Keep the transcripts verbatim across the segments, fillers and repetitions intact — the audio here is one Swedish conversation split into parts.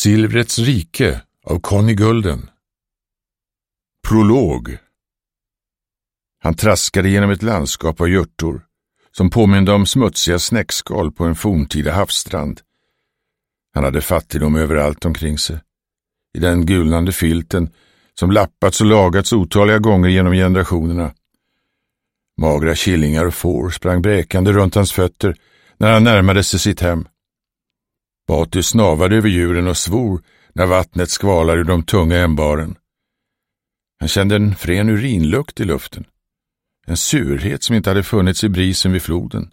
Silvrets rike av Conny Gulden. Prolog. Han traskade genom ett landskap av hjortor som påminde om smutsiga snäckskal på en forntida havsstrand. Han hade fattigdom överallt omkring sig. I den gulnande filten som lappats och lagats otaliga gånger genom generationerna. Magra killingar och får sprang bräkande runt hans fötter när han närmade sig sitt hem. Batu snavade över djuren och svor när vattnet skvalade ur de tunga ämbaren. Han kände en frän urinlukt i luften. En surhet som inte hade funnits i brisen vid floden.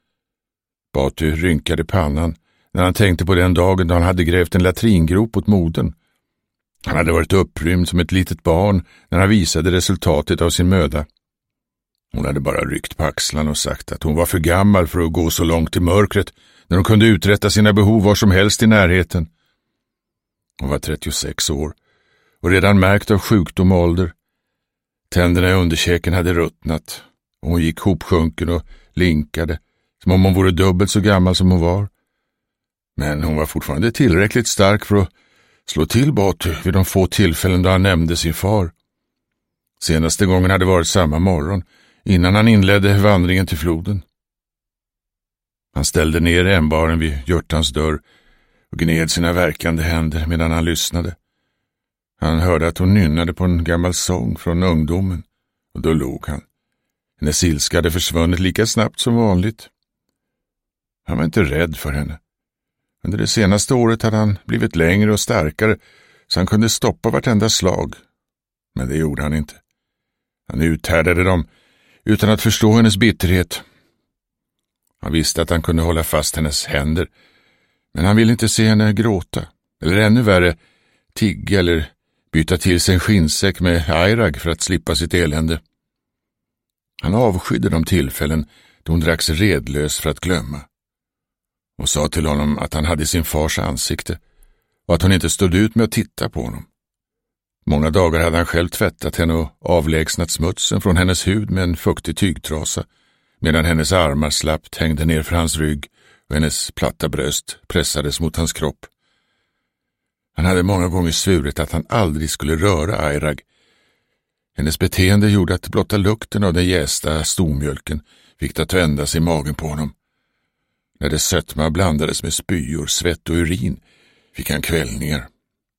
Batu rynkade pannan när han tänkte på den dagen då han hade grävt en latringrop åt modern. Han hade varit upprymd som ett litet barn när han visade resultatet av sin möda. Hon hade bara ryckt på axlarna och sagt att hon var för gammal för att gå så långt i mörkret när hon kunde uträtta sina behov var som helst i närheten. Hon var trettiosex år och redan märkt av sjukdom och ålder. Tänderna i underkäken hade ruttnat och hon gick hopsjunken och linkade som om hon vore dubbelt så gammal som hon var. Men hon var fortfarande tillräckligt stark för att slå till Batu vid de få tillfällen då han nämnde sin far. Senaste gången hade varit samma morgon innan han inledde vandringen till floden. Han ställde ner ämbaren vid hjortans dörr och gned sina verkande händer medan han lyssnade. Han hörde att hon nynnade på en gammal sång från ungdomen och då log han. Hennes ilska hade försvunnit lika snabbt som vanligt. Han var inte rädd för henne. Under det senaste året hade han blivit längre och starkare så han kunde stoppa vartenda slag. Men det gjorde han inte. Han uthärdade dem utan att förstå hennes bitterhet. Han visste att han kunde hålla fast hennes händer, men han ville inte se henne gråta, eller ännu värre, tigga eller byta till sig en skinnsäck med Airag för att slippa sitt elände. Han avskydde de tillfällen då hon drack sig redlös för att glömma och sa till honom att han hade sin fars ansikte och att hon inte stod ut med att titta på honom. Många dagar hade han själv tvättat henne och avlägsnat smutsen från hennes hud med en fuktig tygtrasa, medan hennes armar slappt hängde ner för hans rygg och hennes platta bröst pressades mot hans kropp. Han hade många gånger svurit att han aldrig skulle röra Airag. Hennes beteende gjorde att blotta lukten av den jästa stormjölken fick det att vända sig i magen på honom. När det sötma blandades med spyor, svett och urin fick han kvällningar.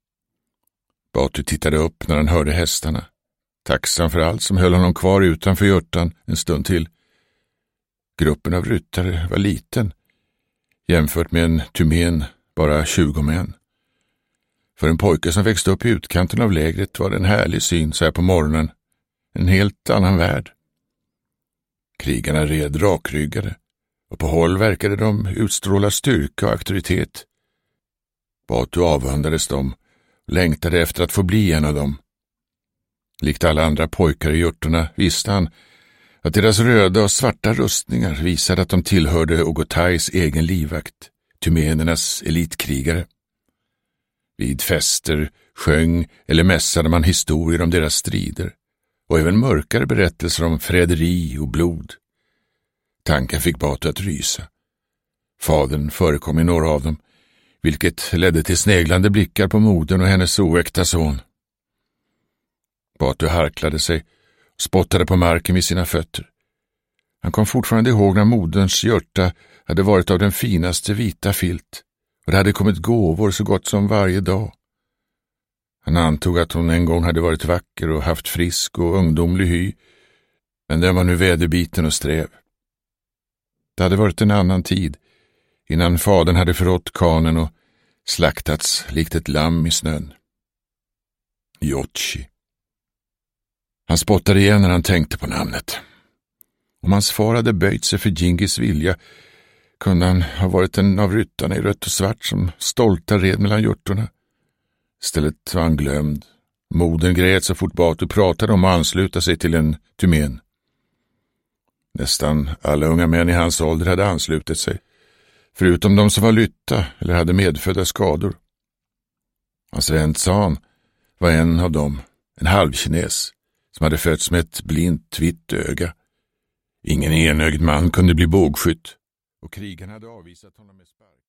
Batu tittade upp när han hörde hästarna, tacksam för allt som höll honom kvar utanför hjortan en stund till. Gruppen av ryttare var liten, jämfört med en tumen bara tjugo män. För en pojke som växte upp i utkanten av lägret var det en härlig syn så här på morgonen, en helt annan värld. Krigarna red rakryggade och på håll verkade de utstråla styrka och auktoritet. Batu avundades dem och längtade efter att få bli en av dem. Likt alla andra pojkar i hjortorna visste han att deras röda och svarta rustningar visade att de tillhörde Ogotais egen livvakt, tumenernas elitkrigare. Vid fester sjöng eller mässade man historier om deras strider och även mörkare berättelser om förräderi och blod. Tanken fick Batu att rysa. Fadern förekom i några av dem, vilket ledde till sneglande blickar på modern och hennes oäkta son. Batu harklade sig och spottade på marken vid sina fötter. Han kom fortfarande ihåg när moderns hjorta hade varit av den finaste vita filt och det hade kommit gåvor så gott som varje dag. Han antog att hon en gång hade varit vacker och haft frisk och ungdomlig hy, men den var nu väderbiten och sträv. Det hade varit en annan tid innan fadern hade förrått kanen och slaktats likt ett lamm i snön. Jotchi. Han spottade igen när han tänkte på namnet. Om hans far hade böjt sig för Gingis vilja kunde han ha varit en av ryttarna i rött och svart som stolta red mellan hjortorna. Istället var han glömd. Modern grät så fort Batu pratade om att ansluta sig till en tumen. Nästan alla unga män i hans ålder hade anslutit sig, förutom de som var lytta eller hade medfödda skador. Hans vän Zan var en av dem, en halvkines, som hade fötts med ett blint vitt öga. Ingen enögd man kunde bli bågskytt, och krigarna hade avvisat honom med spark.